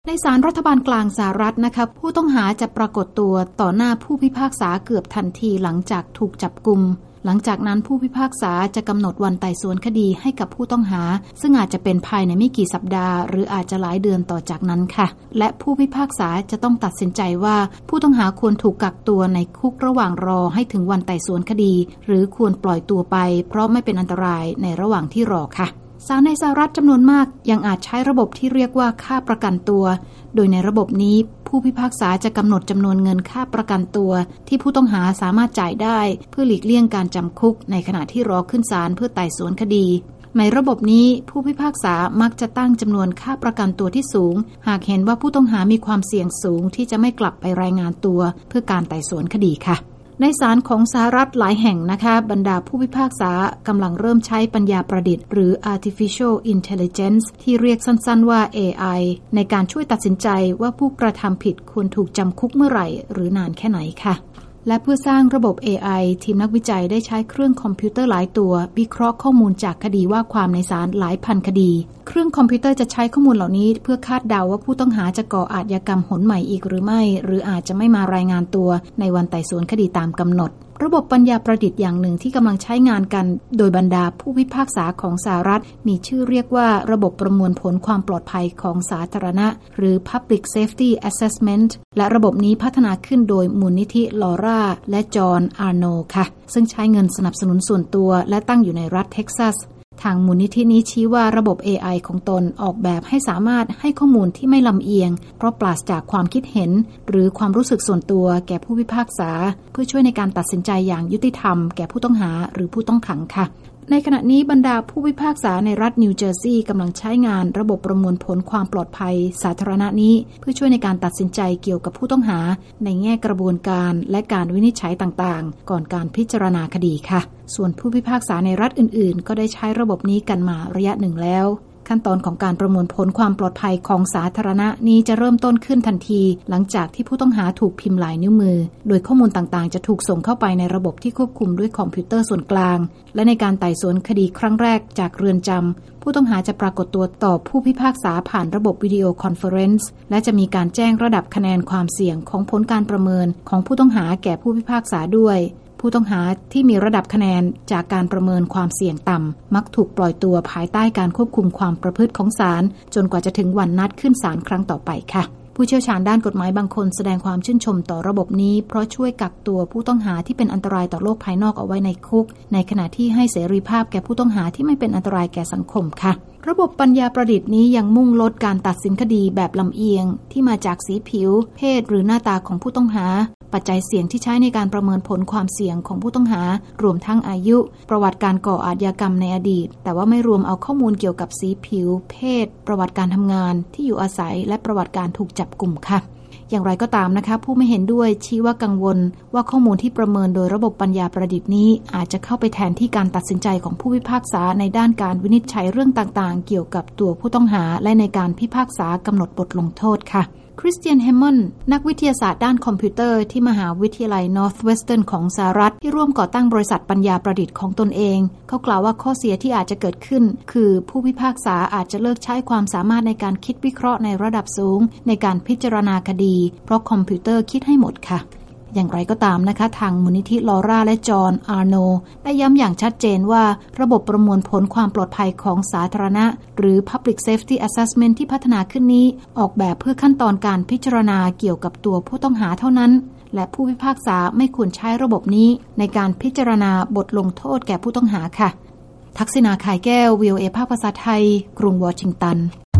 ในศาลรัฐบาลกลางสหรัฐนะคะผู้ต้องหาจะปรากฏตัวต่อหน้าผู้พิพากษาเกือบทันทีหลังจากถูกจับกุมหลังจากนั้นผู้พิพากษาจะกำหนดวันไต่สวนคดีให้กับผู้ต้องหาซึ่งอาจจะเป็นภายในไม่กี่สัปดาห์หรืออาจจะหลายเดือนต่อจากนั้นค่ะและผู้พิพากษาจะต้องตัดสินใจว่าผู้ต้องหาควรถูกกักตัวในคุกระหว่างรอให้ถึงวันไต่สวนคดีหรือควรปล่อยตัวไปเพราะไม่เป็นอันตรายในระหว่างที่รอค่ะศาลในสหรัฐจำนวนมากยังอาจใช้ระบบที่เรียกว่าค่าประกันตัวโดยในระบบนี้ผู้พิพากษาจะกำหนดจำนวนเงินค่าประกันตัวที่ผู้ต้องหาสามารถจ่ายได้เพื่อหลีกเลี่ยงการจำคุกในขณะที่รอขึ้นศาลเพื่อไต่สวนคดีในระบบนี้ผู้พิพากษามักจะตั้งจำนวนค่าประกันตัวที่สูงหากเห็นว่าผู้ต้องหามีความเสี่ยงสูงที่จะไม่กลับไปรายงานตัวเพื่อการไต่สวนคดีค่ะในศาลของสหรัฐหลายแห่งนะคะบรรดาผู้พิพากษากำลังเริ่มใช้ปัญญาประดิษฐ์หรือ Artificial Intelligence ที่เรียกสั้นๆว่า AI ในการช่วยตัดสินใจว่าผู้กระทำผิดควรถูกจำคุกเมื่อไหร่หรือนานแค่ไหนค่ะและเพื่อสร้างระบบ AI ทีมนักวิจัยได้ใช้เครื่องคอมพิวเตอร์หลายตัววิเคราะห์ข้อมูลจากคดีว่าความในศาลหลายพันคดีเครื่องคอมพิวเตอร์จะใช้ข้อมูลเหล่านี้เพื่อคาดเดาว่าผู้ต้องหาจะก่ออาชญากรรมหนใหม่อีกหรือไม่หรืออาจจะไม่มารายงานตัวในวันไต่สวนคดีตามกำหนดระบบปัญญาประดิษฐ์อย่างหนึ่งที่กำลังใช้งานกันโดยบรรดาผู้พิพากษาของสหรัฐมีชื่อเรียกว่าระบบประมวลผลความปลอดภัยของสาธารณะหรือ Public Safety Assessment และระบบนี้พัฒนาขึ้นโดยมูลนิธิลอร่าและจอห์นอาร์โนค่ะซึ่งใช้เงินสนับสนุนส่วนตัวและตั้งอยู่ในรัฐเท็กซัสทางมูลนิธินี้ชี้ว่าระบบ AI ของตนออกแบบให้สามารถให้ข้อมูลที่ไม่ลำเอียงเพราะปราศจากความคิดเห็นหรือความรู้สึกส่วนตัวแก่ผู้พิพากษาเพื่อช่วยในการตัดสินใจอย่างยุติธรรมแก่ผู้ต้องหาหรือผู้ต้องขังค่ะในขณะนี้บรรดาผู้พิพากษาในรัฐนิวเจอร์ซีย์กำลังใช้งานระบบประมวลผลความปลอดภัยสาธารณะนี้เพื่อช่วยในการตัดสินใจเกี่ยวกับผู้ต้องหาในแง่กระบวนการและการวินิจฉัยต่างๆก่อนการพิจารณาคดีค่ะส่วนผู้พิพากษาในรัฐอื่นๆก็ได้ใช้ระบบนี้กันมาระยะหนึ่งแล้วขั้นตอนของการประมวลผลความปลอดภัยของสาธารณะนี้จะเริ่มต้นขึ้นทันทีหลังจากที่ผู้ต้องหาถูกพิมพ์ลายนิ้วมือโดยข้อมูลต่างๆจะถูกส่งเข้าไปในระบบที่ควบคุมด้วยคอมพิวเตอร์ส่วนกลางและในการไต่สวนคดีครั้งแรกจากเรือนจำผู้ต้องหาจะปรากฏตัวต่อผู้พิพากษาผ่านระบบวิดีโอคอนเฟอเรนซ์และจะมีการแจ้งระดับคะแนนความเสี่ยงของผลการประเมินของผู้ต้องหาแก่ผู้พิพากษาด้วยผู้ต้องหาที่มีระดับคะแนนจากการประเมินความเสี่ยงต่ำมักถูกปล่อยตัวภายใต้การควบคุมความประพฤติของศาลจนกว่าจะถึงวันนัดขึ้นศาลครั้งต่อไปค่ะผู้เชี่ยวชาญด้านกฎหมายบางคนแสดงความชื่นชมต่อระบบนี้เพราะช่วยกักตัวผู้ต้องหาที่เป็นอันตรายต่อโลกภายนอกเอาไว้ในคุกในขณะที่ให้เสรีภาพแก่ผู้ต้องหาที่ไม่เป็นอันตรายแก่สังคมค่ะระบบปัญญาประดิษฐ์นี้ยังมุ่งลดการตัดสินคดีแบบลำเอียงที่มาจากสีผิวเพศหรือหน้าตาของผู้ต้องหาปัจจัยเสี่ยงที่ใช้ในการประเมินผลความเสี่ยงของผู้ต้องหารวมทั้งอายุประวัติการก่ออาชญากรรมในอดีตแต่ว่าไม่รวมเอาข้อมูลเกี่ยวกับสีผิวเพศประวัติการทำงานที่อยู่อาศัยและประวัติการถูกจับกุมค่ะอย่างไรก็ตามนะคะผู้ไม่เห็นด้วยชี้ว่ากังวลว่าข้อมูลที่ประเมินโดยระบบปัญญาประดิษฐ์นี้อาจจะเข้าไปแทนที่การตัดสินใจของผู้พิพากษาในด้านการวินิจฉัยเรื่องต่างๆเกี่ยวกับตัวผู้ต้องหาและในการพิพากษากำหนดบทลงโทษค่ะคริสเตียน เฮมมอนด์นักวิทยาศาสตร์ด้านคอมพิวเตอร์ที่มหาวิทยาลัย Northwestern ของสหรัฐที่ร่วมก่อตั้งบริษัทปัญญาประดิษฐ์ของตนเองเขากล่าวว่าข้อเสียที่อาจจะเกิดขึ้นคือผู้พิพากษาอาจจะเลิกใช้ความสามารถในการคิดวิเคราะห์ในระดับสูงในการพิจารณาคดีเพราะคอมพิวเตอร์คิดให้หมดค่ะอย่างไรก็ตามนะคะทางมูลนิธิลอร่าและจอห์นอาร์โนได้ย้ำอย่างชัดเจนว่าระบบประมวลผลความปลอดภัยของสาธารณะหรือ Public Safety Assessment ที่พัฒนาขึ้นนี้ออกแบบเพื่อขั้นตอนการพิจารณาเกี่ยวกับตัวผู้ต้องหาเท่านั้นและผู้พิพากษาไม่ควรใช้ระบบนี้ในการพิจารณาบทลงโทษแก่ผู้ต้องหาค่ะทักษิณา ข่ายแก้ว VOA ภาคภาษาไทยกรุงวอชิงตัน